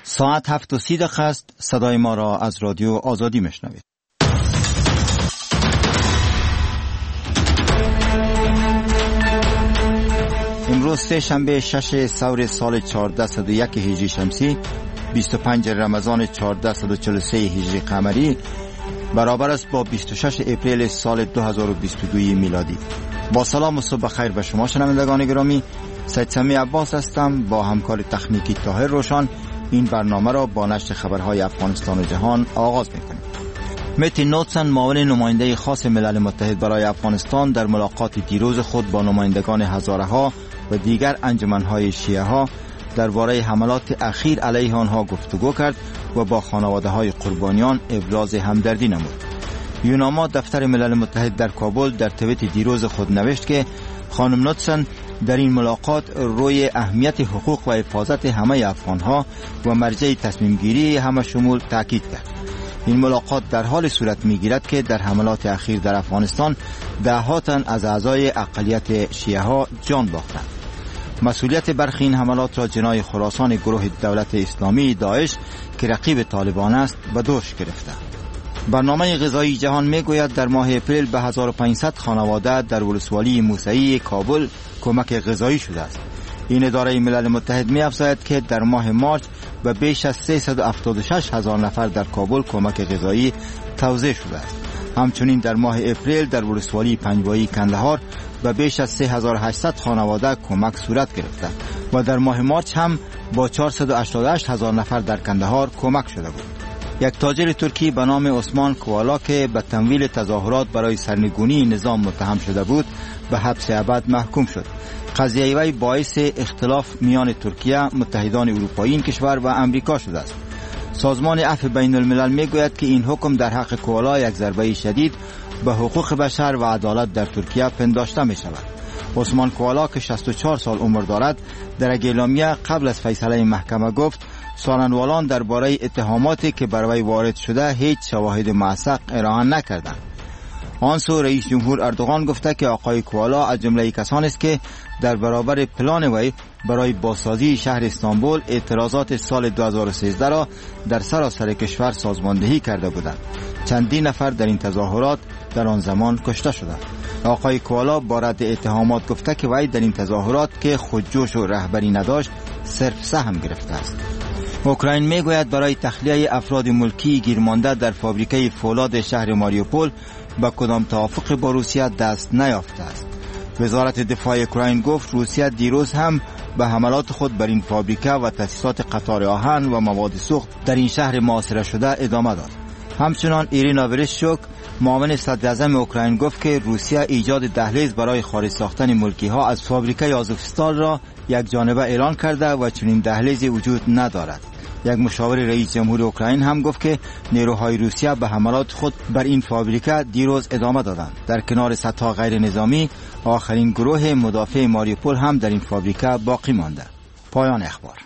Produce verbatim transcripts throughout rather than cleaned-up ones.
ساعت هفت و سی دقیقه است. صدای ما را از رادیو آزادی میشنوید. امروز سه شنبه شش سور سال چهارصد و یک هجری شمسی، بیست و پنج رمضان چهارصد و چهل و سه هجری قمری، برابر است با بیست و شش اپریل سال دو هزار و بیست و دو میلادی. با سلام و صبح خیر به شما شنوندگان گرامی. سید سمی عباس هستم. با همکار تکنیکی طاهر روشن این برنامه را با نشر خبرهای افغانستان و جهان آغاز می‌کنیم. متی نوتسن، معاون نماینده خاص ملل متحد برای افغانستان، در ملاقات دیروز خود با نمایندگان هزاره ها و دیگر انجمن‌های شیعه ها درباره حملات اخیر علیه آنها گفتگو کرد و با خانواده‌های قربانیان ابراز همدردی نمود. یوناما، دفتر ملل متحد در کابل، در توییت دیروز خود نوشت که خانم نوتسن در این ملاقات روی اهمیت حقوق و حفاظت همه افغانها و مرجع تصمیم گیری همه شمول تاکید کرد. این ملاقات در حال صورت میگیرد که در حملات اخیر در افغانستان ده ها تن از اعضای اقلیت شیعه ها جان باختند. مسئولیت برخی این حملات را جناح خراسان گروه دولت اسلامی داعش که رقیب طالبان است به دوش گرفته. برنامه غذایی جهان میگوید در ماه اپریل به هزار و پانصد خانواده در ولسوالی موسعی کابل کمک غذایی شده است. این اداره ملل متحد می افزاید که در ماه مارس به بیش از سیصد و هفتاد و شش هزار نفر در کابل کمک غذایی توزیع شده است. همچنین در ماه اپریل در ولسوالی پنجوایی کندهار به بیش از سه هزار و هشتصد خانواده کمک صورت گرفته و در ماه مارس هم با چهارصد و هشتاد و هشت هزار نفر در کندهار کمک شده بود. یک تاجر ترکی به نام عثمان کوالا که به تمویل تظاهرات برای سرنگونی نظام متهم شده بود به حبس ابد محکوم شد. قضیه وی باعث اختلاف میان ترکیه، متحدان اروپایی این کشور و امریکا شده است. سازمان عفو بین الملل میگوید که این حکم در حق کوالا یک ضربه شدید به حقوق بشر و عدالت در ترکیه پنداشته می شود. عثمان کوالا که شصت و چهار سال عمر دارد در یک اعلامیه قبل از فیصله محکمه گفت سخنوران درباره اتهاماتی که بر وی وارد شده هیچ شواهد موثق ارائه نکردند. آن سو رئیس جمهور اردوغان گفته که آقای کوالا از جمله کسانی است که در برابر پلان وی برای بازسازی شهر استانبول اعتراضات سال دو هزار و سیزده را در سراسر کشور سازماندهی کرده بودند. چندین نفر در این تظاهرات در آن زمان کشته شدند. آقای کوالا با رد اتهامات گفته که وی در این تظاهرات که خودجوش و رهبری نداشت صرف سهم گرفته است. اوکراین میگوید برای تخلیه افراد ملکی گیرمانده در فابریکه فولاد شهر ماریوپول با کدام توافق با روسیه دست نیافته است. وزارت دفاع اوکراین گفت روسیه دیروز هم به حملات خود بر این فابریکه و تأسیسات قطار آهن و مواد سوخت در این شهر محاصره شده ادامه داد. همچنان ایرینا ورشچوک، معاون صدر اعظم اوکراین گفت که روسیه ایجاد دهلیز برای خارج ساختن ملکی ها از فابریکه آزوفستال را یک جانبه اعلان کرده و چنین دهلیزی وجود ندارد. یک مشاور رئیس جمهور اوکراین هم گفت که نیروهای روسیه به حملات خود بر این فابریکه دیروز ادامه دادند. در کنار صدها غیر نظامی، آخرین گروه مدافع ماریوپول هم در این فابریکه باقی مانده. پایان اخبار.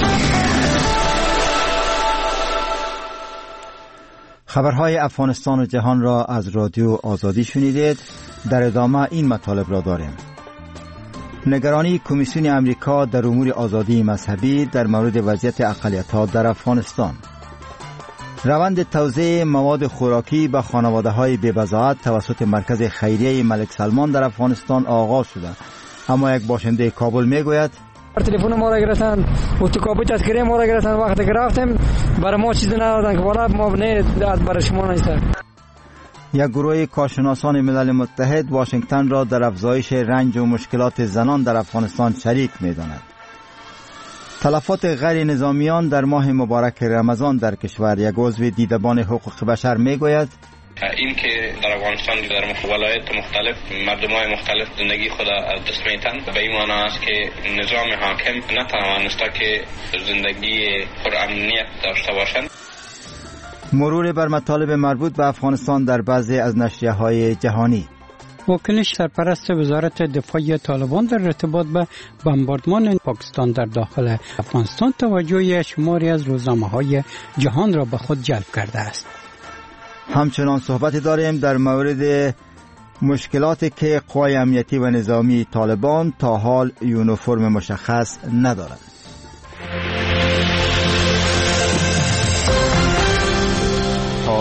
خبرهای افغانستان و جهان را از رادیو آزادی شنیدید. در ادامه این مطالب را داریم. نگرانی کمیسیون امریکا در امور آزادی مذهبی در مورد وضعیت اقلیت‌ها در افغانستان. روند توزیع مواد خوراکی به خانواده‌های بی‌بضاعت توسط مرکز خیریه ملک سلمان در افغانستان آغاز شده. اما یک باشنده کابل میگوید تلفن ما را گرفتن و تو کابل تذکره ما را گرفتن، وقتی گرفتیم برای ما چیزی ندادن که والا ما نه برای شما نیست. یک گروه کارشناسان ملل متحد واشنگتن را در افزایش رنج و مشکلات زنان در افغانستان شریک می‌داند. تلفات غیر نظامیان در ماه مبارک رمضان در کشور. یک عضو دیدبان حقوق بشر میگوید این که در افغانستان در ولایت مختلف مردمای مختلف زندگی خود از دست میتن به این معنی است که نظام حاکم نتوانسته که زندگی پرامنیت داشته باشند. مرور بر مطالب مربوط به افغانستان در بعضی از نشریه‌های جهانی. وکیل سرپرست وزارت دفاع طالبان در ارتباط به بمباردمان پاکستان در داخل افغانستان توجه شماری از روزنامه‌های جهان را به خود جلب کرده است. همچنان صحبت داریم در مورد مشکلاتی که قوای امنیتی و نظامی طالبان تا حال یونیفرم مشخص ندارند.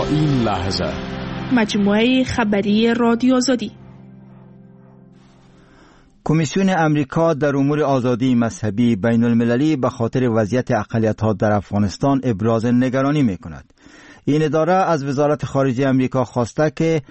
این لحظه. مجموعه خبری رادیو آزادی. کمیسیون امریکا در امور آزادی مذهبی بین المللی به خاطر وضعیت اقلیت‌ها در افغانستان ابراز نگرانی می‌کند. این اداره از وزارت خارجه امریکا خواسته که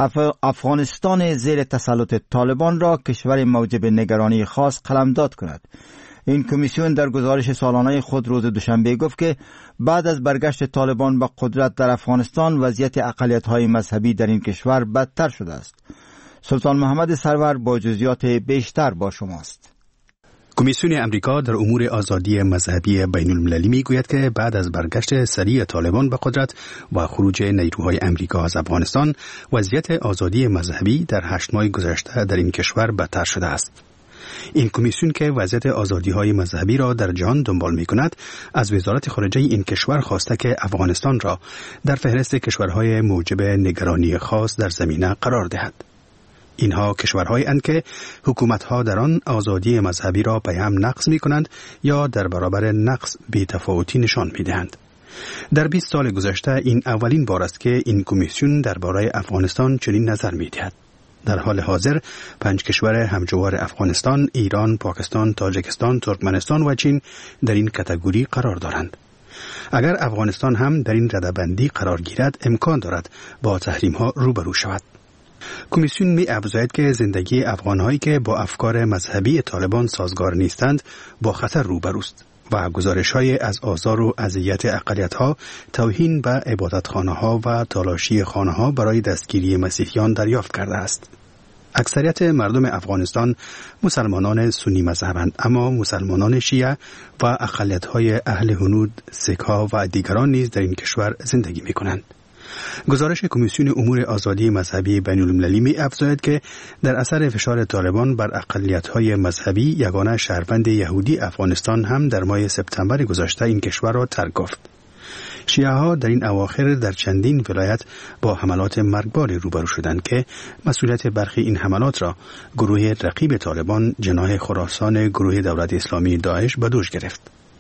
افغانستان زیر تسلط طالبان را کشور موجب نگرانی خاص قلمداد کند. این کمیسیون در گزارش سالانه خود روز دوشنبه گفت که بعد از برگشت طالبان به قدرت در افغانستان وضعیت اقلیت‌های مذهبی در این کشور بدتر شده است. سلطان محمد سرور با جزئیات بیشتر با شماست. کمیسیون امریکا در امور آزادی مذهبی بین المللی می گوید که بعد از برگشت سریع طالبان به قدرت و خروج نیروهای امریکا از افغانستان وضعیت آزادی مذهبی در هشت ماه گذشته در این کشور بدتر شده است. این کمیسیون که وضعیت آزادی‌های مذهبی را در جهان دنبال می‌کند، از وزارت خارجه این کشور خواسته که افغانستان را در فهرست کشورهای موجب نگرانی خاص در زمینه قرار دهد. اینها کشورهایی اند که حکومت‌ها در آن آزادی مذهبی را به هم نقض می‌کنند یا در برابر نقض بی‌تفاوتی نشان می‌دهند. در بیست سال گذشته این اولین بار است که این کمیسیون درباره افغانستان چنین نظر می‌دهد. در حال حاضر پنج کشور همجوار افغانستان، ایران، پاکستان، تاجیکستان، ترکمنستان و چین در این کاتگوری قرار دارند. اگر افغانستان هم در این رده‌بندی قرار گیرد، امکان دارد با تحریم‌ها روبرو شود. کمیسیون می افزاید که زندگی افغان‌هایی که با افکار مذهبی طالبان سازگار نیستند با خطر روبروست و گزارش‌های از آزار و اذیت اقلیت‌ها، توهین به عبادتخانه‌ها و تالاشی خانه‌ها برای دستگیری مسیحیان دریافت کرده است. اکثریت مردم افغانستان مسلمانان سنی مذهبند، اما مسلمانان شیعه و اقلیت‌های اهل هنود، سیک‌ها و دیگران نیز در این کشور زندگی می‌کنند. گزارش کمیسیون امور آزادی مذهبی بین المللی می افزاید که در اثر فشار طالبان بر اقلیت‌های مذهبی، یگانه شهروند یهودی افغانستان هم در ماه سپتامبر گذشته این کشور را ترک گفت. شیعه ها در این اواخر در چندین ولایت با حملات مرگباری روبرو شدند که مسئولیت برخی این حملات را گروه رقیب طالبان جناح خراسان گروه دولت اسلامی داعش به دوش گرفت.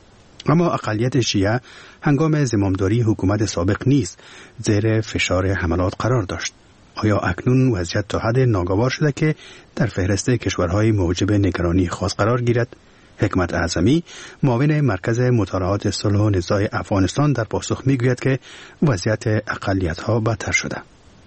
اما اقلیت شیعه هنگام زمامداری حکومت سابق نیز زیر فشار حملات قرار داشت. آیا اکنون وضعیت تا حد ناگوار شده که در فهرست کشورهای موجب نگرانی خاص قرار گیرد؟ حکمت اعظمی، معاون مرکز مطالعات صلح و نزاع افغانستان، در پاسخ میگوید که وضعیت اقلیت‌ها بدتر شده.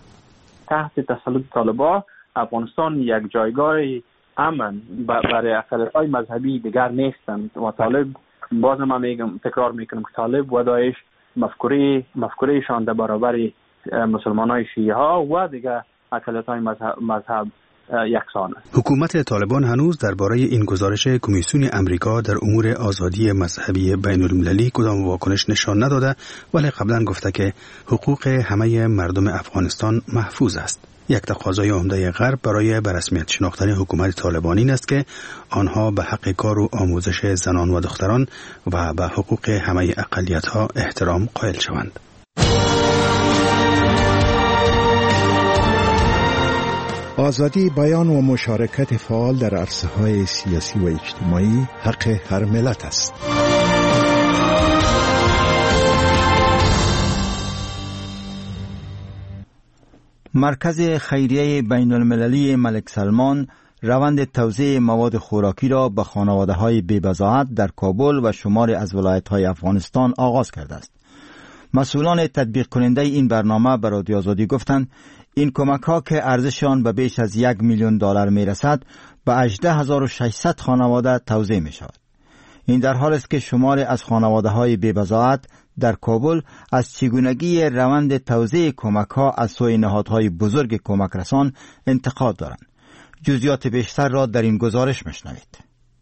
تحت تسلط طالبان افغانستان یک جایگاه امن برای اقلیت‌های مذهبی دیگر نیستند و طالب، باز من میگم تکرار میکنم که طالب و داعش مفکوره مفکورهشان در برابر مسلمانای شیعه ها و دیگر اقلیت‌های مذهب, مذهب یکسان است. حکومت طالبان هنوز درباره این گزارش کمیسیون امریکا در امور آزادی مذهبی بین المللی کدام واکنش نشان نداده، ولی قبلا گفته که حقوق همه مردم افغانستان محفوظ است. یک تقاضای عمده غرب برای به رسمیت شناختن حکومت طالبان این است که آنها به حق کار و آموزش زنان و دختران و به حقوق همه اقلیت‌ها احترام قائل شوند. آزادی بیان و مشارکت فعال در عرصه‌های سیاسی و اجتماعی حق هر ملت است. مرکز خیریه بین المللی ملک سلمان روند توزیع مواد خوراکی را به خانواده‌های بی‌بضاعت در کابل و شماری از ولایت‌های افغانستان آغاز کرده است. مسئولان تطبیق کننده این برنامه به رادیو آزادی گفتند این کمک‌ها که ارزش آن به بیش از یک میلیون دلار می‌رسد به هجده هزار و ششصد خانواده توزیع می‌شود. این در حالی است که شماری از خانواده‌های بی‌بضاعت در کابل از چگونگی روند توزیع کمک‌ها از سوی نهادهای بزرگ کمک رسان انتقاد دارند. جزئیات بیشتر را در این گزارش میشنوید.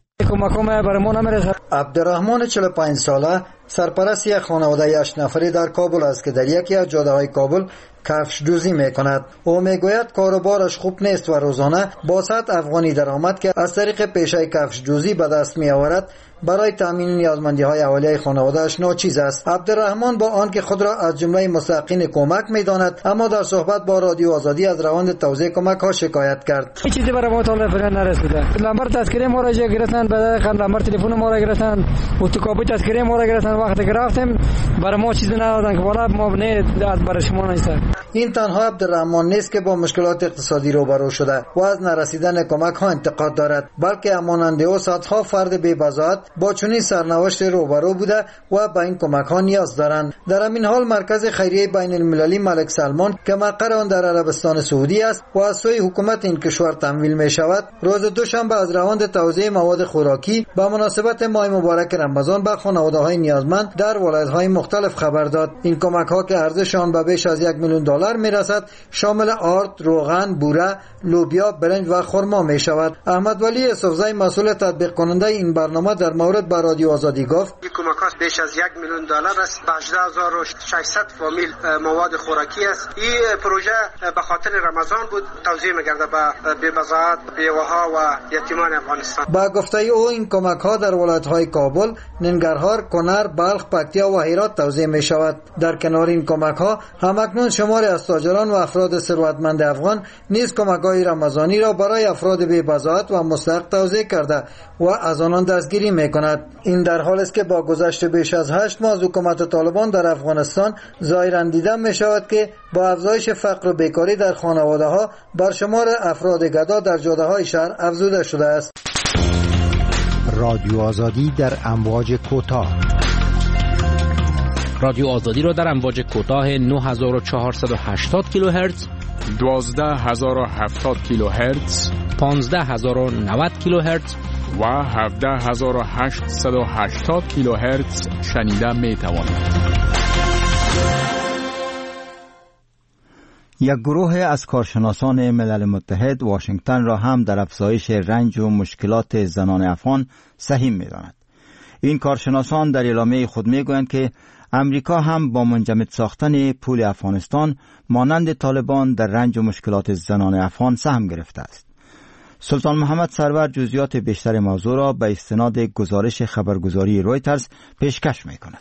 عبدالرحمن چهل و پنج ساله سرپرست یک خانواده هشت نفری در کابل است که در یکی از جاده‌های کابل کفش دوزی میکند. او میگوید کاروبارش خوب نیست و روزانه با صد افغانی درآمد که از طریق پیشه کفش دوزی به دست میآورد برای تامین نیازمندی‌های اولیه خانواده‌اش ناچیز است. عبدالرحمن با آنکه خود را از جمله مستحقین کمک می‌داند، اما در صحبت با رادیو آزادی از روند توزیع کمک‌ها شکایت کرد. هیچ چیزی برای ما تا فعلا نرسیده. نمبر تذکره ما را گرفتن، بعد نمبر تلفن ما را گرفتن، اتوکاپی تذکره ما را گرفتن وقتی که رفتیم برای ما چیزی ندادن که والا ما نه برای شما نیست. این تنها عبدالرحمن نیست که با مشکلات اقتصادی روبرو شده و از نرسیدن کمک ها انتقاد دارد، بلکه هماننده او صدها فرد بی‌بضاعت با چنین سرنوشت روبرو بوده و به این کمک ها نیاز دارند. در همین حال مرکز خیریه بین المللی ملک سلمان که مقر آن در عربستان سعودی است و از سوی حکومت این کشور تمویل می شود، روز دوشنبه از روند توزیع مواد خوراکی به مناسبت ماه مبارک رمضان به خانواده های نیازمند در ولایت های مختلف خبر داد. این کمک ها که ارزش آن به بیش از یک میلیون دلار می رسد شامل آرد، روغن، بوره، لوبیا، برنج و خرما می شود. احمد ولی یوسفزی مسئول تطبیق کننده این برنامه در مورد با رادیو آزادی گفت: این کمک ها بیش از یک میلیون دلار است، هجده هزار و ششصد فامیل مواد خوراکی است. این پروژه به خاطر رمضان بود توزیع می‌گرده به بی‌بضاعت، بیواها و یتیمان افغانستان. با گفته او این کمک ها در ولایت های کابل، ننگرهار، کنر، بلخ، پکتیا و هرات توزیع می شود. در کنار این کمک ها همکنون شماری از تاجران و افراد ثروتمند افغان نیز کمک های رمضانی را برای افراد بی‌بضاعت و مستحق توزیع کرده و از آنان دستگیری می کند. این در حالی است که با گذشت بیش از هشت ماه از حکومت طالبان در افغانستان ظاهرا دیده می شود که با افزایش فقر و بیکاری در خانواده ها بر شمار افراد گدا در جاده های شهر افزوده شده است. رادیو آزادی در امواج کوتاه. رادیو آزادی را در امواج کوتاه نه هزار و چهارصد و هشتاد کیلوهرتز، دوازده هزار و هفتاد کیلوهرتز، پانزده هزار و نود کیلوهرتز و هفده هزار و هشتصد و هشتاد کیلوهرتز شنیده می توانید. یک گروه از کارشناسان ملل متحد واشنگتن را هم در افزایش رنج و مشکلات زنان افغان سهیم می‌داند. این کارشناسان در اعلامیه خود می‌گویند که امریکا هم با منجمد ساختن پول افغانستان مانند طالبان در رنج و مشکلات زنان افغان سهم گرفته است. سلطان محمد سرور جزئیات بیشتر موضوع را به استناد گزارش خبرگزاری رویترز پیشکش می‌کند.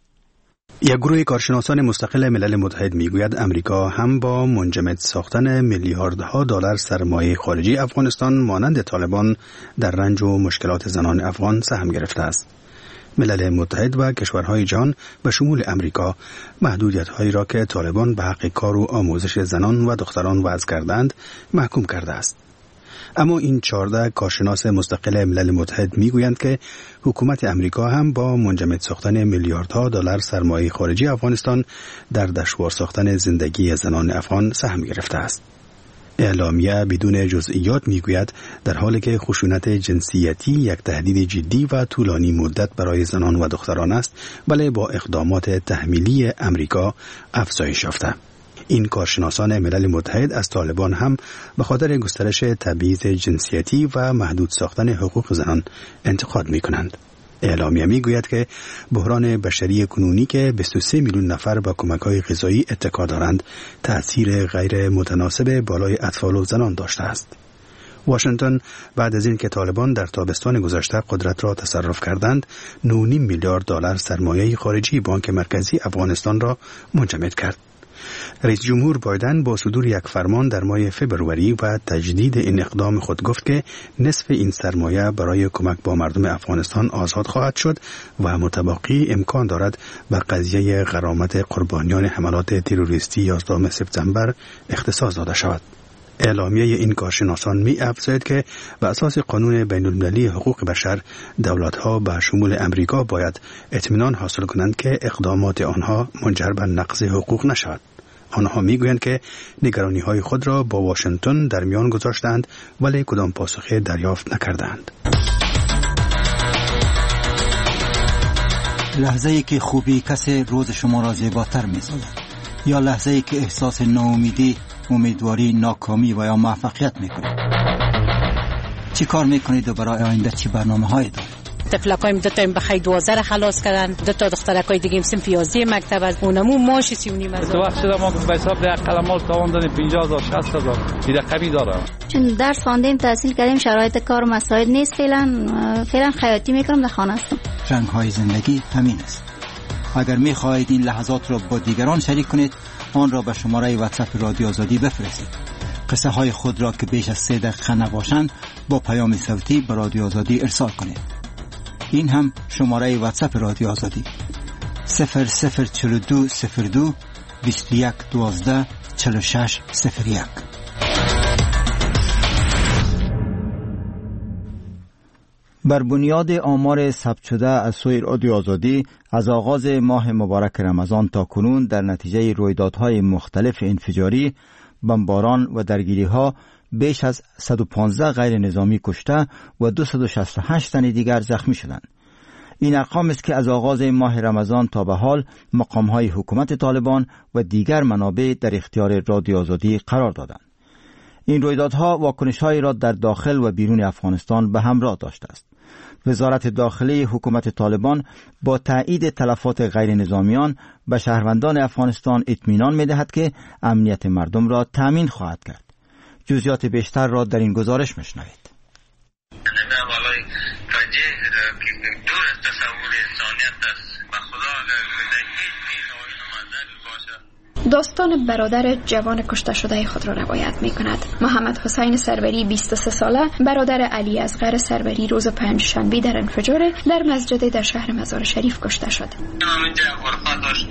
یک گروه کارشناسان مستقل ملل متحد میگوید امریکا هم با منجمد ساختن میلیاردها دلار سرمایه خارجی افغانستان مانند طالبان در رنج و مشکلات زنان افغان سهم گرفته است. ملل متحد و کشورهای جهان به شمول امریکا محدودیت‌هایی را که طالبان به حق کار و آموزش زنان و دختران وضع کردند محکوم کرده است. اما این چهارده کارشناس مستقل ملل متحد میگویند که حکومت امریکا هم با منجمد ساختن میلیاردها دلار سرمایه خارجی افغانستان در دشوار ساختن زندگی زنان افغان سهم گرفته است. اعلامیه بدون جزئیات میگوید در حالی که خشونت جنسیتی یک تهدید جدی و طولانی مدت برای زنان و دختران است، ولی با اقدامات تحمیلی امریکا افزایش یافته. این کارشناسان ملل متحد از طالبان هم به خاطر گسترش تبعیض جنسیتی و محدود ساختن حقوق زنان انتقاد می کنند. اعلامیه می گوید که بحران بشری کنونی که بیست و سه میلیون نفر با کمک‌های غذایی اتکا دارند، تأثیر غیر متناسب بالای اطفال و زنان داشته است. واشنگتن بعد از این که طالبان در تابستان گذشته قدرت را تصرف کردند، نه و نیم میلیارد دلار سرمایه خارجی بانک مرکزی افغانستان را منجمد کرد. رئیس جمهور بایدن با صدور یک فرمان در ماه فوریه و تجدید این اقدام خود گفت که نصف این سرمایه برای کمک با مردم افغانستان آزاد خواهد شد و متبقی امکان دارد به قضیه غرامت قربانیان حملات تروریستی یازدهم سپتامبر اختصاص داده شود. اعلامیه این کارشناسان می افزاید که به اساس قانون بین المللی حقوق بشر دولت‌ها به شمول امریکا باید اطمینان حاصل کنند که اقدامات آنها منجر به نقض حقوق نشود. آنها میگویند که نگرانی‌های خود را با واشنگتن در میان گذاشتند ولی کدام پاسخی دریافت نکردند. لحظه‌ای که خوبی کسی روز شما را زیباتر می‌سازد، یا لحظه‌ای که احساس ناامیدی، امیدواری، ناکامی و یا موفقیت می‌کنید. چی کار می‌کنید و برای آینده چی برنامه‌هایی دارید؟ طفلکایم دو تا بخای دوازده خلاص کردن، دو تا دخترکای دیگه هم سن پیازی مکتب از اونمو ماش سی و نیم از. تو وقت شده ما به حساب ده قلمال تاوان دادیم پنجاه هزار شصت هزار. این رقمی داره. چون درس خواندیم تحصیل کردیم شرایط کار مساعد نیست، فعلا فعلا خیاطی میکنم در خانه هستم. رنگ‌های زندگی همین است. اگر می‌خواهید این لحظات را با دیگران شریک کنید، آن را به شماره واتساپ رادیو آزادی بفرستید. قصه های خود را که بیش از سه دقیقه نباشند با پیام صوتی به رادیو آزادی ارسال کنید. این هم شماره واتساپ رادیو آزادی صفر صفر چهل و دو صفر دو بیست و یک دوازده چهل و شش صفر یک. بر بنیاد آمار ثبت شده از سوی رادیو آزادی، از آغاز ماه مبارک رمضان تا کنون در نتیجه رویدادهای مختلف انفجاری، بمباران و درگیری‌ها بیش از صد و پانزده غیر نظامی کشته و دویست و شصت و هشت تن دیگر زخمی شدند. این ارقام است که از آغاز ماه رمضان تا به حال مقام‌های حکومت طالبان و دیگر منابع در اختیار رادیو آزادی قرار دادند. این رویدادها واکنش‌هایی را در داخل و بیرون افغانستان به همراه داشته است. وزارت داخلی حکومت طالبان با تایید تلفات غیر نظامیان به شهروندان افغانستان اطمینان می‌دهد که امنیت مردم را تأمین خواهد کرد. جزئیات بیشتر را در این گزارش می‌شنوید. داستان برادر جوان کشته شده خود را روایت می کند. محمد حسین سروری بیست و سه ساله، برادر علی اصغر سروری، روز پنجشنبه در انفجار در مسجد در شهر مزار شریف کشته شد. همینجا غرفه داشت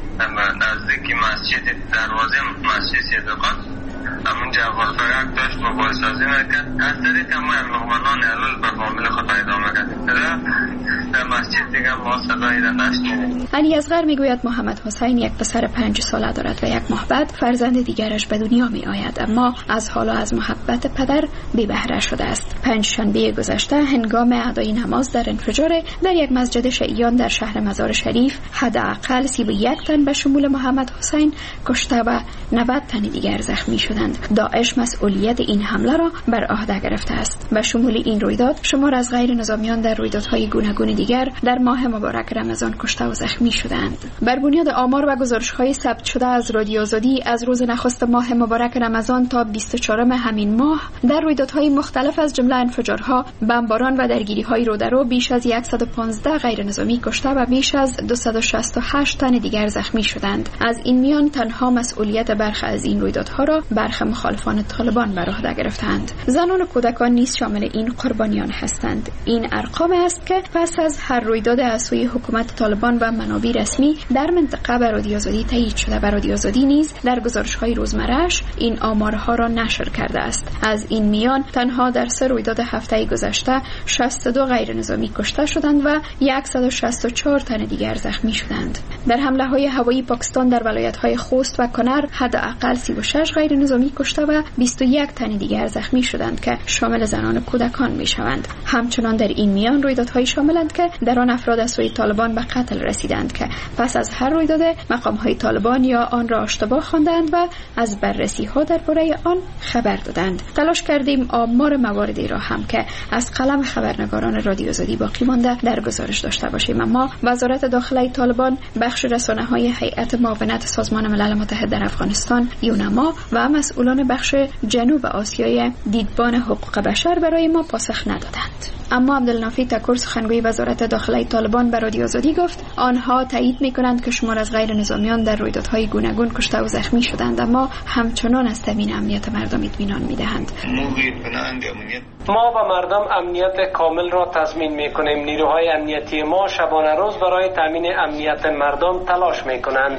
نزدیک مسجد دروازه مسجد صدقات، همونجا غرفه یک داشت و بازسازی میکرد. از طریق ما لغمانان علل به فامیل خود ادامه کرد. در مسجد دیگه ما صدایی را نشنیدیم. علی اصغر میگوید محمد حسین یک پسر پنج ساله دارد و یک ماه بعد فرزند دیگرش به دنیا می آید، اما از حالا از محبت پدر بی بهره شده است. پنج شنبه گذشته هنگام ادای نماز در انفجار در یک مسجد شیعیان در شهر مزار شریف حداقل سی و یک تن به شمول محمد حسین کشته و نود تن دیگر زخمی شدند. داعش مسئولیت این حمله را بر عهده گرفته است. به شمول این رویداد شمار از غیر نظامیان در رویدادهای گوناگون دیگر در ماه مبارک رمضان کشته و زخمی شدند. بر بنیاد آمار و گزارش‌های ثبت شده از رادیو آزادی، از روز نخست ماه مبارک رمضان تا بیست و چهارم همین ماه در رویدادهای مختلف از جمله انفجارها، بمباران و درگیری‌های رودرو بیش از صد و پانزده غیر نظامی کشته و بیش از دویست و شصت و هشت تن دیگر زخمی شدند. از این میان تنها مسئولیت برخی از این رویدادها را برخی مخالفان طالبان بر عهده گرفتند. زنان و کودکان نیز شامل این قربانیان هستند. این ارقام است که پس از هر رویداد از سوی حکومت طالبان و منابع رسمی در منطقه به رادیو آزادی تایید شده و رادیو آزادی نیز در گزارش‌های روزمره‌اش این آمارها را نشر کرده است. از این میان تنها در سه رویداد هفته گذشته شصت و دو غیر نظامی کشته شدند و صد و شصت و چهار تن دیگر زخمی شدند. در حمله‌های هوایی پاکستان در ولایت‌های خوست و کنر حداقل سی و شش غیر نظامی کشته و بیست و یک تن دیگر زخمی شدند که شامل زنان و کودکان می‌شوند. همچنان در این میان رویدادهای شاملند که در آن افراد از سوی طالبان به قتل رسیدند که پس از هر رویداد مقام‌های طالبان یا آن را اشتباه خواندند و از بررسی‌ها درباره آن خبر دادند. تلاش کردیم آمار مواردی را هم که از قلم خبرنگاران رادیو آزادی باقی مانده در گزارش داشته باشیم، اما وزارت داخلی طالبان، بخش رسانه‌های هیئت معاونت سازمان ملل متحد در افغانستان یونما و مسئولان بخش جنوب آسیای دیدبان حقوق بشر برای ما پاسخ ندادند. اما عبدالنافی تکور، سخنگوی وزارت داخلی طالبان، به رادیو آزادی گفت آنها تایید می‌کنند که شمار از غیر نظامیان در رویدادهای گوناگون کشته و زخمی شدند، اما همچنان از تامین امنیت مردم اطمینان می‌دهند. ما به مردم امنیت کامل را تضمین می‌کنیم. نیروهای امنیتی ما شبانه روز برای تامین امنیت مردم تلاش می‌کنند.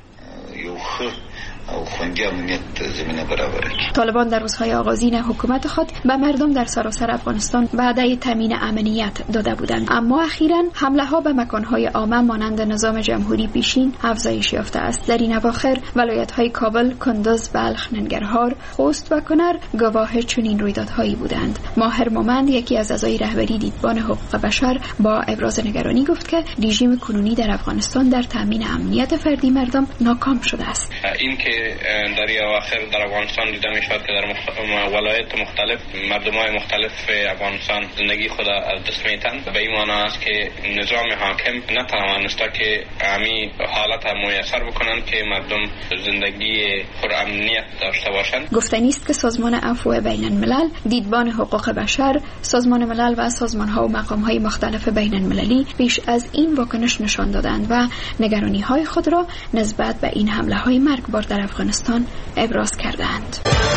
او خوندی امنیت زمینه برابره. طالبان در روزهای آغازین حکومت خود به مردم در سراسر افغانستان وعده تامین امنیت داده بودند، اما اخیراً حمله ها به مکانهای عامه مانند نظام جمهوری پیشین افزایش یافته است. در این اواخر ولایت های کابل، کندز، بلخ، ننگرهار، خوست و کنر گواه چنین رویدادهایی بودند. ماهر مومند، یکی از اعضای رهبری دیدبان حقوق بشر، با ابراز نگرانی گفت که رژیم کنونی در افغانستان در تامین امنیت فردی مردم ناکام شده است. این که در اواخر در افغانستان دیده می شود که در مخ... ولایت مختلف مردمای مختلف افغانستان زندگی خود از دست میتن. به این معنی است که نظام حاکم نتوانسته که امی حالت میسر بکنند که مردم زندگی پر امنیت داشته باشند. گفتنی است که سازمان عفو بین الملل، دیدبان حقوق بشر، سازمان ملل و سازمان ها و مقام های مختلف بین المللی پیش از این واکنش نشان دادند و نگرانی های خود را نسبت به این حمله های مرگبار در افغانستان ابراز کردند.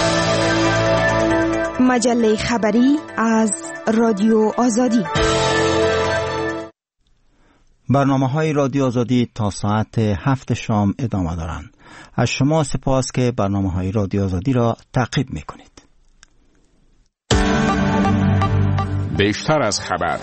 مجله خبری از رادیو آزادی. برنامه های رادیو آزادی تا ساعت هفت شام ادامه دارند. از شما سپاس که برنامه های رادیو آزادی را تعقیب می کنید. بیشتر از خبر.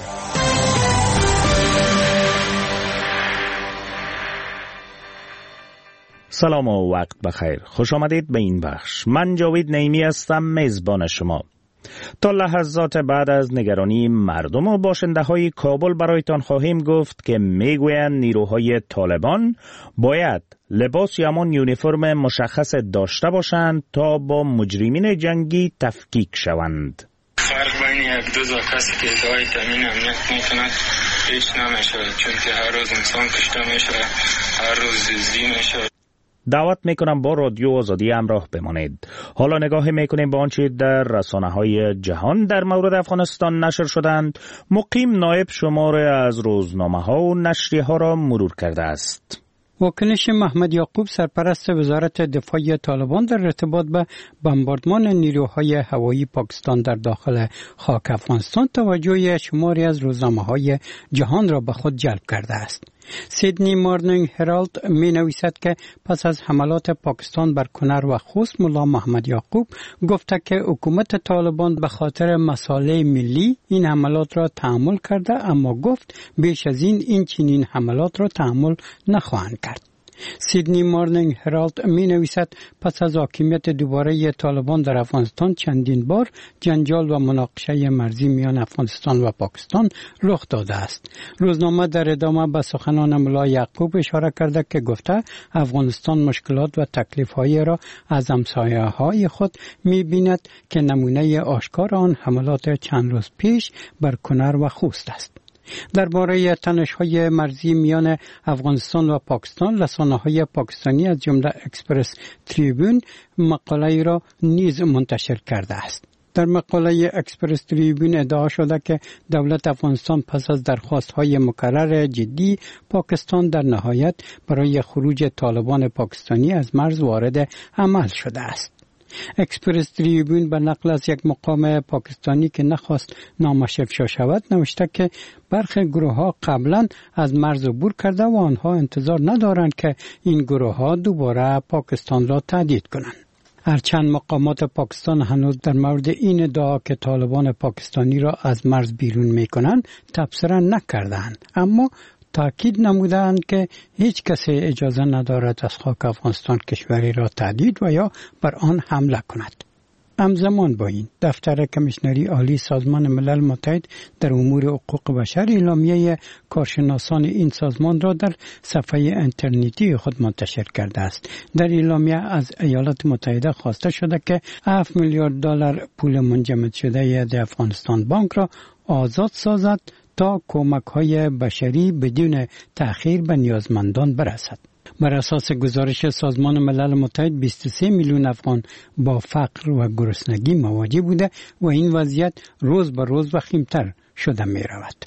سلام و وقت بخیر. خوش آمدید به این بخش. من جاوید نعیمی هستم، میزبان شما. تا لحظات بعد از نگرانی مردم و باشنده های کابل برایتان خواهیم گفت که میگویند نیروهای طالبان باید لباس یا همان یونیفرم مشخص داشته باشند تا با مجرمین جنگی تفکیک شوند. فرق بین یک دو زا کسی که ادعای تامین امنیت میکند هیچ نمیشه، چون که هر روز انسان کشته میشه، هر روز دزدی میشه. دعوت میکنم با رادیو آزادی همراه بمانید. حالا نگاه میکنیم به آنچه در رسانه‌های جهان در مورد افغانستان نشر شدند. مقیم نایب شماره از روزنامه‌ها و نشریه‌ها را مرور کرده است. واکنش محمد یعقوب سرپرست وزارت دفاع طالبان در ارتباط به بمباردمان نیروهای هوایی پاکستان در داخل خاک افغانستان توجه شماری از روزنامه‌های جهان را به خود جلب کرده است. سیدنی مارنینگ هرالد می نویسد که پس از حملات پاکستان بر کنر و خوست، ملا محمد یعقوب گفته که حکومت طالبان به خاطر مصالح ملی این حملات را تحمل کرده، اما گفت بیش از این این چنین حملات را تحمل نخواهند کرد. سیدنی مارنینگ هرالد می نویسد پس از حاکمیت دوباره طالبان در افغانستان چندین بار جنجال و مناقشه مرزی میان افغانستان و پاکستان رخ داده است. روزنامه در ادامه به سخنان ملا یعقوب اشاره کرده که گفته افغانستان مشکلات و تکلیف‌های را از همسایه‌های خود می بیند که نمونه آشکار آن حملات چند روز پیش بر کنر و خوست است. درباره تنش‌های مرزی میان افغانستان و پاکستان، رسانه‌های پاکستانی از جمله اکسپرس تریبون مقاله را نیز منتشر کرده است. در مقاله اکسپرس تریبون ادعا شده که دولت افغانستان پس از درخواست‌های مکرر جدی پاکستان در نهایت برای خروج طالبان پاکستانی از مرز وارد عمل شده است. اکسپرس تریبون به نقل از یک مقام پاکستانی که نخواست نامش افشا شود نوشته که برخی گروه ها قبلا از مرز عبور کرده و آنها انتظار ندارند که این گروه ها دوباره پاکستان را تهدید کنند. هرچند مقامات پاکستان هنوز در مورد این ادعا که طالبان پاکستانی را از مرز بیرون می کنند تبصره نکردند، اما تاکید نمودند که هیچ کسی اجازه ندارد از خاک افغانستان کشوری را تهدید و یا بر آن حمله کند. همزمان با این دفتر کمیشنری عالی سازمان ملل متحد در امور حقوق بشر اعلامیه کارشناسان این سازمان را در صفحه اینترنتی خود منتشر کرده است. در اعلامیه از ایالات متحده خواسته شده که هفت میلیارد دلار پول منجمد شده در افغانستان بانک را آزاد سازد تا کمک‌های بشری بدون تأخیر به نیازمندان برسد. بر اساس گزارش سازمان ملل متحد بیست و سه میلیون افغان با فقر و گرسنگی مواجه بوده و این وضعیت روز به روز وخیم‌تر شده می رود.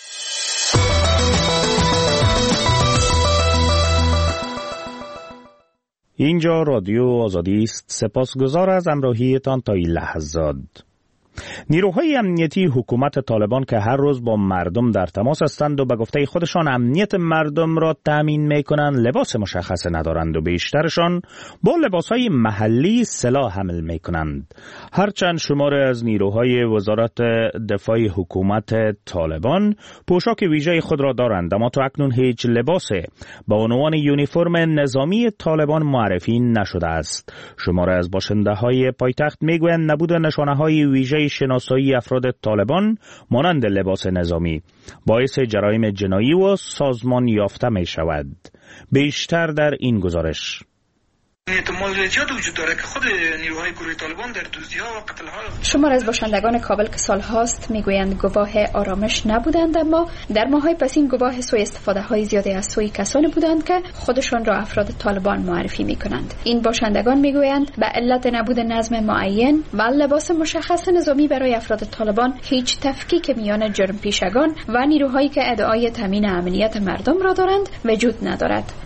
اینجا رادیو آزادی است. سپاسگزار از همراهیتان تا این لحظات. نیروهای امنیتی حکومت طالبان که هر روز با مردم در تماس هستند و به گفته خودشان امنیت مردم را تامین میکنند لباس مشخص ندارند و بیشترشان با لباسهای محلی سلاح حمل میکنند. هرچند شماری از نیروهای وزارت دفاع حکومت طالبان پوشاک ویژه خود را دارند، اما تا اکنون هیچ لباس با عنوان یونیفرم نظامی طالبان معرفی نشده است. شماری از باشنده های پایتخت میگویند نبود نشانه های ویژه شناسایی افراد طالبان مانند لباس نظامی باعث جرایم جنایی و سازمان یافته می شود. بیشتر در این گزارش. احتمال زیاد وجود داره که خود نیروهای گروه طالبان در دزدی‌ها و قتل‌ها. شمار از باشندگان کابل که سالهاست میگویند گواه آرامش نبودند، اما در ماه‌های پس این گواه سوء استفاده‌های زیادی از سوی کسانی بودند که خودشان را افراد طالبان معرفی می‌کنند. این باشندگان میگویند به علت نبود نظم معین و لباس مشخص نظامی برای افراد طالبان هیچ تفکیک میان جرم پیشگان و نیروهایی که ادعای تامین امنیت مردم را دارند وجود ندارد.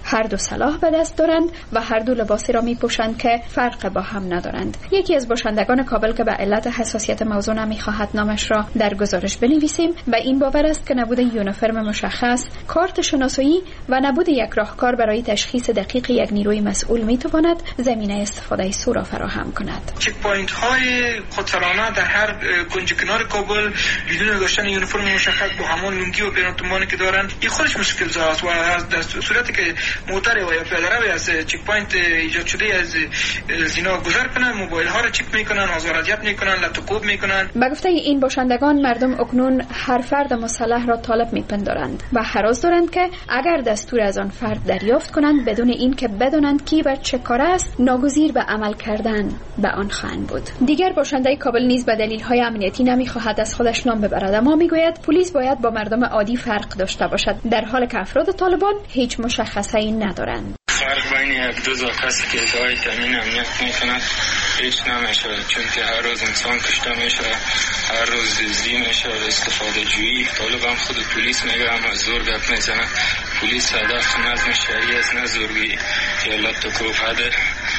هر دو سلاح به دست دارند و هر دو لباسی را می پوشند که فرق با هم ندارند. یکی از باشندگان کابل که به علت حساسیت موضوع نمیخواهد نامش را در گزارش بنویسیم و این باور است که نبود یونیفرم مشخص، کارت شناسایی و نبود یک راهکار برای تشخیص دقیق یک نیروی مسئول میتواند زمینه استفاده سو را فراهم کند. چک پوینت های خودسرانه در هر کنج کنار کابل بدون داشتن یونیفرم مشخص با همان لنگی و پرانتمانی که دارند این خودش مشکل زاست و در صورتی که موتر و یا پیاده از چک پوینت ایجاد شده از زینا گذر کنند، موبایل ها را چک میکنن، آزار اذیت میکنن، لطو میکنن. به گفته این باشندگان مردم اکنون هر فرد مسلح را طالب میپندارند و هراس دارند که اگر دستور از آن فرد دریافت کنند بدون اینکه بدانند کی و چه کار است ناگزیر به عمل کردن به آن خواهند بود. دیگر باشنده کابل نیز به دلیل‌های امنیتی نمیخواهد از خودش نام ببرد، اما میگوید پلیس باید با مردم عادی فرق داشته باشد، در حالی که افراد طالبان هیچ مشخصه‌ای ندارند. فرق بین یک دو زاغ کسی که ادعای تامین امنیت میکند هیچ نمیشه، چون که هر روز انسان کشته میشه، هر روز دزدی میشه، استفاده جویی. طالب هم خود پلیس میگه هم از زور گپ میزنه. پلیس هدف نظم شهری است، نه زورگویی یا لطوکوب. هده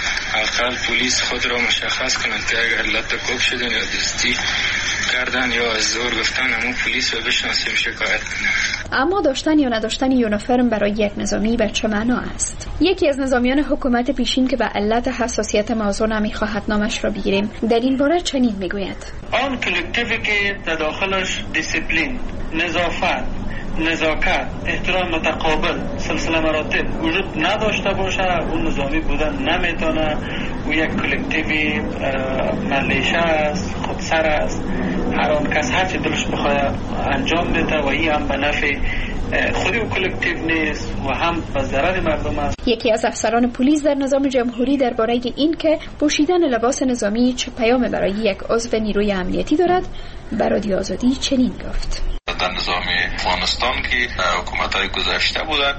اقل پلیس خود را مشخص کند که اگر لطوکوب شدن یا دزدی کردن یا از زور گفتن همون پلیس رو بشناسیم شکایت کنه. اما داشتن یا نداشتن یونیفرم برای یک نظامی به چه معنا است؟ یکی از نظامیان حکومت پیشین که به علت حساسیت موضوع نمیخواهد نامش را بگیریم در این باره چنین میگوید: آن کلکتیوی که در داخلش دیسیپلین، نظافت، نزاکت، احترام متقابل، سلسله مراتب وجود نداشته باشه اون نظامی بودن نمیتونه. او یک کلکتیوی ملیشه است، خودسر است، هر آن کس هر چی دلش بخواد انجام بده و این هم به نفع خودی و کلکتیو نیست و هم به ضرر مردم است. یکی از افسران پلیس در نظام جمهوری درباره این که پوشیدن لباس نظامی چه پیام برای یک عضو نیروی امنیتی دارد به رادیو آزادی چنین گفت: در نظام افغانستان که حکومت‌های گذشته بودند